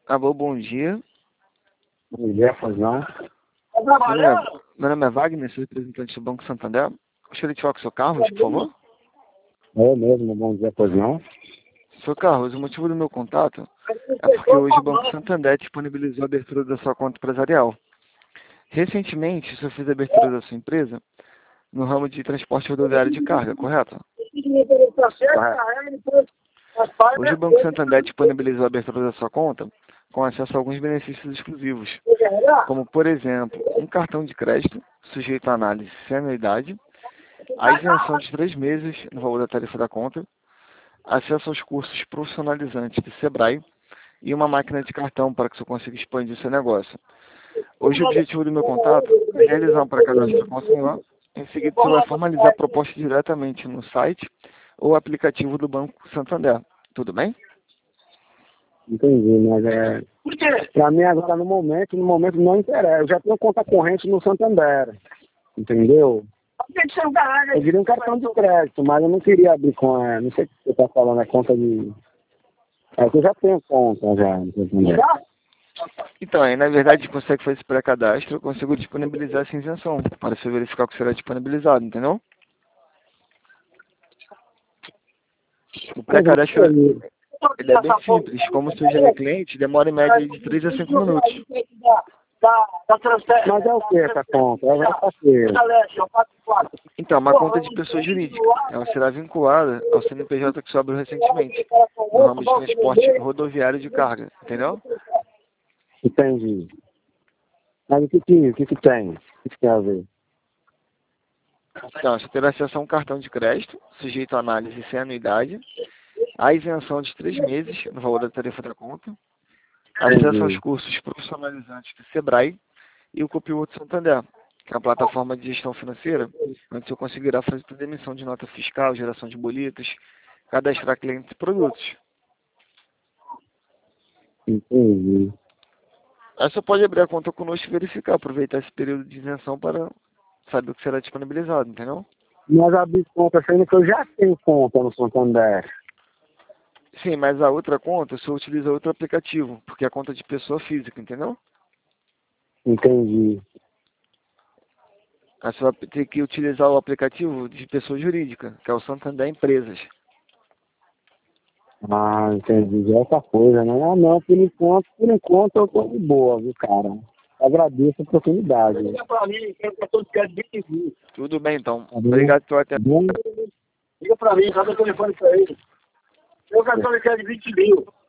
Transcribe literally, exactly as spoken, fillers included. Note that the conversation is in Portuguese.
Alô, bom dia. Bom dia, pois não. Meu nome é, meu nome é Wagner, sou representante do Banco Santander. Gostaria de falar com o seu Carlos, por favor. É mesmo, bom dia, pois não. Seu Carlos, o motivo do meu contato é porque hoje o Banco Santander disponibilizou a abertura da sua conta empresarial. Recentemente, o senhor fez a abertura da sua empresa no ramo de transporte rodoviário de carga, correto? Correto. Hoje o Banco Santander disponibilizou a abertura da sua conta com acesso a alguns benefícios exclusivos, como, por exemplo, um cartão de crédito sujeito à análise sem anuidade, a isenção de três meses no valor da tarifa da conta, acesso aos cursos profissionalizantes do Sebrae e uma máquina de cartão para que você consiga expandir o seu negócio. Hoje o objetivo do meu contato é realizar um pré-cadastro com o senhor. Em seguida, você vai formalizar a proposta diretamente no site ou aplicativo do Banco Santander. Tudo bem? Entendi, mas é... Pra mim agora, no momento, no momento não interessa. Eu já tenho conta corrente no Santander, entendeu? Eu queria um cartão de crédito, mas eu não queria abrir com... É, não sei o que você tá falando, é conta de... É que eu já tenho conta já no Santander. Então, aí na verdade, você consegue fazer esse pré-cadastro, eu consigo disponibilizar essa isenção, para você verificar o que será disponibilizado, entendeu? O pré-cadastro, ele é bem simples, como você já é cliente, demora em média de três a cinco minutos. Mas é o que essa conta? É essa que... Então, uma conta de pessoa jurídica, ela será vinculada ao C N P J que se abriu recentemente, no ramo de transporte rodoviário de carga, entendeu? Entendi. Mas o que que, o que, que tem? O que, que tem a ver? Então, você terá acesso a um cartão de crédito, sujeito à análise sem anuidade, a isenção de três meses no valor da tarifa da conta, acesso aos cursos profissionalizantes do Sebrae e o Copilot Santander, que é uma plataforma de gestão financeira, onde você conseguirá fazer toda a emissão de nota fiscal, geração de boletos, cadastrar clientes e produtos. Entendi. Aí você pode abrir a conta conosco e verificar, aproveitar esse período de isenção para saber o que será disponibilizado, entendeu? Mas abrir conta sendo que eu já tenho conta no Santander. Sim, mas a outra conta, você utiliza outro aplicativo, porque é a conta de pessoa física, entendeu? Entendi. Aí você vai ter que utilizar o aplicativo de pessoa jurídica, que é o Santander Empresas. Ah, entendi. É outra coisa, né? Ah, não, por enquanto, por enquanto eu tô de boa, viu, cara? Agradeço a oportunidade. Tudo bem, então. Tá bom? Obrigado pela atenção. Bom, Liga pra mim, dá meu telefone pra ele. Meu cartão de crédito de vinte mil.